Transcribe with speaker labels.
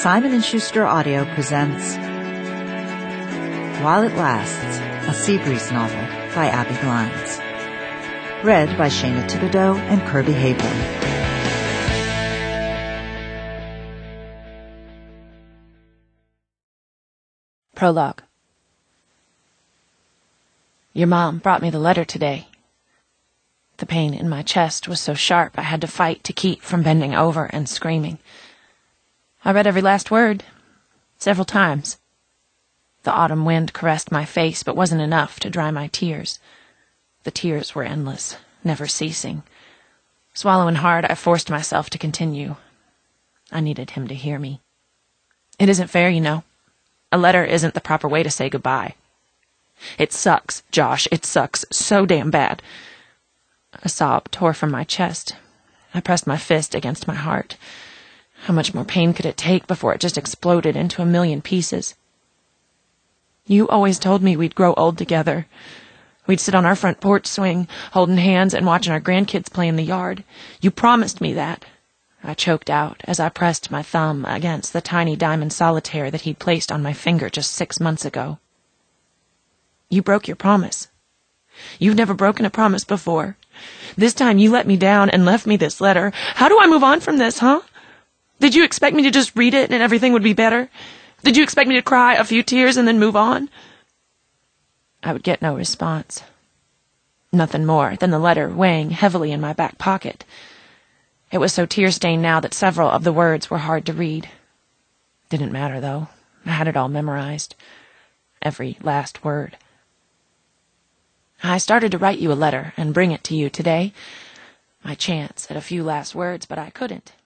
Speaker 1: Simon & Schuster Audio presents While It Lasts, a Seabreeze novel by Abby Glines. Read by Shana Thibodeau and Kirby Hayborn.
Speaker 2: Prologue. Your mom brought me the letter today. The pain in my chest was so sharp I had to fight to keep from bending over and screaming. I read every last word, several times. The autumn wind caressed my face, but wasn't enough to dry my tears. The tears were endless, never ceasing. Swallowing hard, I forced myself to continue. I needed him to hear me. It isn't fair, you know. A letter isn't the proper way to say goodbye. It sucks, Josh. It sucks so damn bad. A sob tore from my chest. I pressed my fist against my heart. How much more pain could it take before it just exploded into a million pieces? You always told me we'd grow old together. We'd sit on our front porch swing, holding hands and watching our grandkids play in the yard. You promised me that. I choked out as I pressed my thumb against the tiny diamond solitaire that he'd placed on my finger just 6 months ago. You broke your promise. You've never broken a promise before. This time you let me down and left me this letter. How do I move on from this, huh? Did you expect me to just read it and everything would be better? Did you expect me to cry a few tears and then move on? I would get no response. Nothing more than the letter weighing heavily in my back pocket. It was so tear-stained now that several of the words were hard to read. Didn't matter, though. I had it all memorized. Every last word. I started to write you a letter and bring it to you today. My chance at a few last words, but I couldn't.